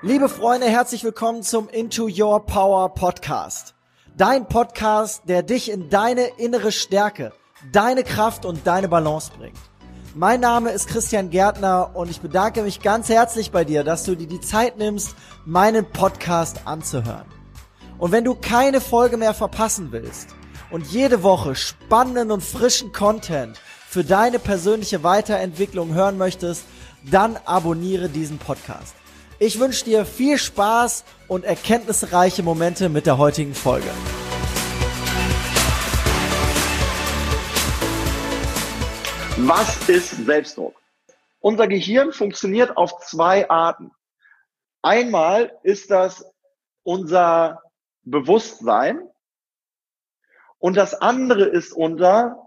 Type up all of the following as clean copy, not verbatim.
Liebe Freunde, herzlich willkommen zum Into Your Power Podcast. Dein Podcast, der dich in deine innere Stärke, deine Kraft und deine Balance bringt. Mein Name ist Christian Gärtner und ich bedanke mich ganz herzlich bei dir, dass du dir die Zeit nimmst, meinen Podcast anzuhören. Und wenn du keine Folge mehr verpassen willst und jede Woche spannenden und frischen Content für deine persönliche Weiterentwicklung hören möchtest, dann abonniere diesen Podcast. Ich wünsche dir viel Spaß und erkenntnisreiche Momente mit der heutigen Folge. Was ist Selbstdruck? Unser Gehirn funktioniert auf zwei Arten. Einmal ist das unser Bewusstsein und das andere ist unser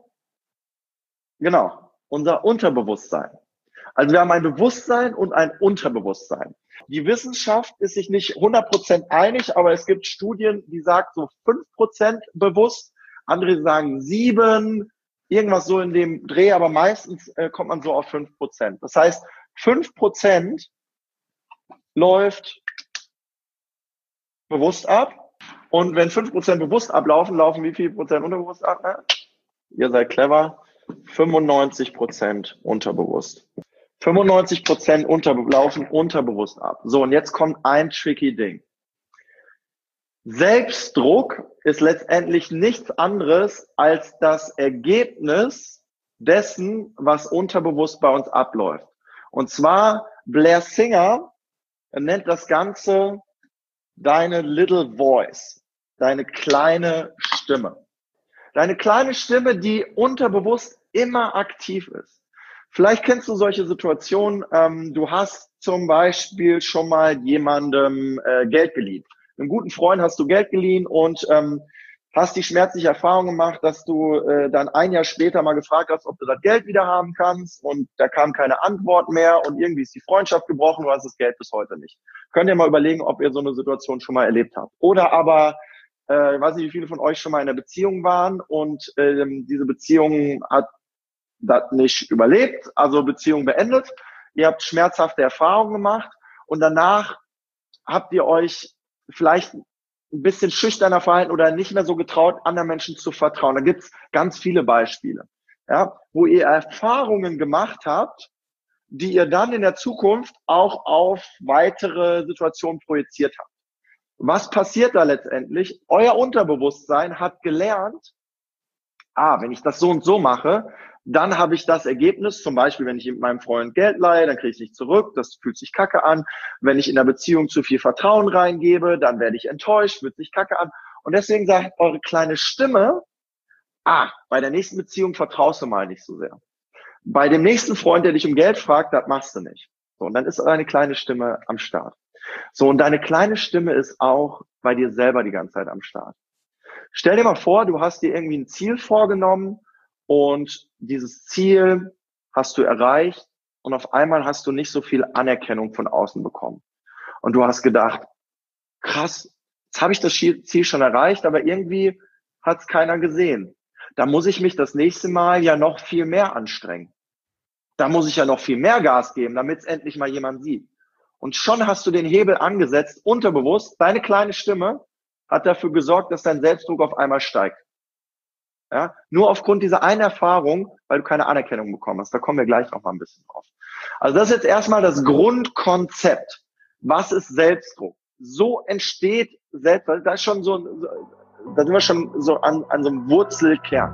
Unterbewusstsein. Also wir haben ein Bewusstsein und ein Unterbewusstsein. Die Wissenschaft ist sich nicht 100% einig, aber es gibt Studien, die sagen so 5% bewusst, andere sagen 7%, irgendwas so in dem Dreh, aber meistens kommt man so auf 5%. Das heißt, 5% läuft bewusst ab und wenn 5% bewusst ablaufen, laufen wie viel Prozent unterbewusst ab? Ihr seid clever, 95% unterbewusst. 95% laufen unterbewusst ab. So, und jetzt kommt ein tricky Ding. Selbstdruck ist letztendlich nichts anderes als das Ergebnis dessen, was unterbewusst bei uns abläuft. Und zwar Blair Singer nennt das Ganze deine little voice, deine kleine Stimme. Deine kleine Stimme, die unterbewusst immer aktiv ist. Vielleicht kennst du solche Situationen, du hast zum Beispiel schon mal jemandem Geld geliehen. Einem guten Freund hast du Geld geliehen und hast die schmerzliche Erfahrung gemacht, dass du dann ein Jahr später mal gefragt hast, ob du das Geld wieder haben kannst und da kam keine Antwort mehr und irgendwie ist die Freundschaft gebrochen, du hast das Geld bis heute nicht. Könnt ihr mal überlegen, ob ihr so eine Situation schon mal erlebt habt. Oder aber, ich weiß nicht, wie viele von euch schon mal in einer Beziehung waren und diese Beziehung hat das nicht überlebt, also Beziehung beendet. Ihr habt schmerzhafte Erfahrungen gemacht und danach habt ihr euch vielleicht ein bisschen schüchterner verhalten oder nicht mehr so getraut, anderen Menschen zu vertrauen. Da gibt's ganz viele Beispiele, ja, wo ihr Erfahrungen gemacht habt, die ihr dann in der Zukunft auch auf weitere Situationen projiziert habt. Was passiert da letztendlich? Euer Unterbewusstsein hat gelernt, wenn ich das so und so mache, dann habe ich das Ergebnis, zum Beispiel, wenn ich meinem Freund Geld leihe, dann kriege ich es nicht zurück, das fühlt sich kacke an. Wenn ich in der Beziehung zu viel Vertrauen reingebe, dann werde ich enttäuscht, fühlt sich kacke an. Und deswegen sagt eure kleine Stimme, bei der nächsten Beziehung vertraust du mal nicht so sehr. Bei dem nächsten Freund, der dich um Geld fragt, das machst du nicht. So, und dann ist deine kleine Stimme am Start. So, und deine kleine Stimme ist auch bei dir selber die ganze Zeit am Start. Stell dir mal vor, du hast dir irgendwie ein Ziel vorgenommen und dieses Ziel hast du erreicht und auf einmal hast du nicht so viel Anerkennung von außen bekommen. Und du hast gedacht, krass, jetzt habe ich das Ziel schon erreicht, aber irgendwie hat es keiner gesehen. Da muss ich mich das nächste Mal ja noch viel mehr anstrengen. Da muss ich ja noch viel mehr Gas geben, damit es endlich mal jemand sieht. Und schon hast du den Hebel angesetzt, unterbewusst, deine kleine Stimme hat dafür gesorgt, dass dein Selbstdruck auf einmal steigt. Ja, nur aufgrund dieser einen Erfahrung, weil du keine Anerkennung bekommen hast. Da kommen wir gleich noch mal ein bisschen drauf. Also das ist jetzt erstmal das Grundkonzept. Was ist Selbstdruck? So entsteht Selbstdruck. Da sind wir schon so an so einem Wurzelkern.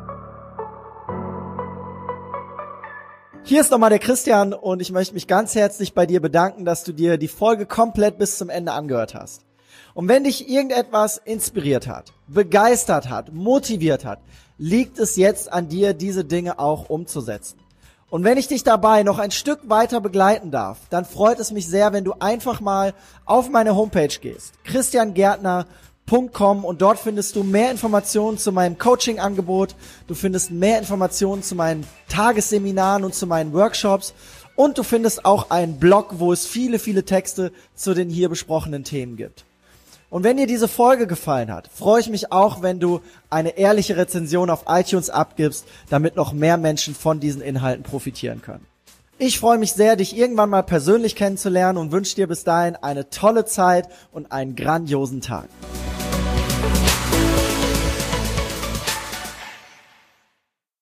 Hier ist nochmal der Christian und ich möchte mich ganz herzlich bei dir bedanken, dass du dir die Folge komplett bis zum Ende angehört hast. Und wenn dich irgendetwas inspiriert hat, begeistert hat, motiviert hat, liegt es jetzt an dir, diese Dinge auch umzusetzen. Und wenn ich dich dabei noch ein Stück weiter begleiten darf, dann freut es mich sehr, wenn du einfach mal auf meine Homepage gehst, christiangärtner.com, und dort findest du mehr Informationen zu meinem Coaching-Angebot, du findest mehr Informationen zu meinen Tagesseminaren und zu meinen Workshops und du findest auch einen Blog, wo es viele, viele Texte zu den hier besprochenen Themen gibt. Und wenn dir diese Folge gefallen hat, freue ich mich auch, wenn du eine ehrliche Rezension auf iTunes abgibst, damit noch mehr Menschen von diesen Inhalten profitieren können. Ich freue mich sehr, dich irgendwann mal persönlich kennenzulernen und wünsche dir bis dahin eine tolle Zeit und einen grandiosen Tag.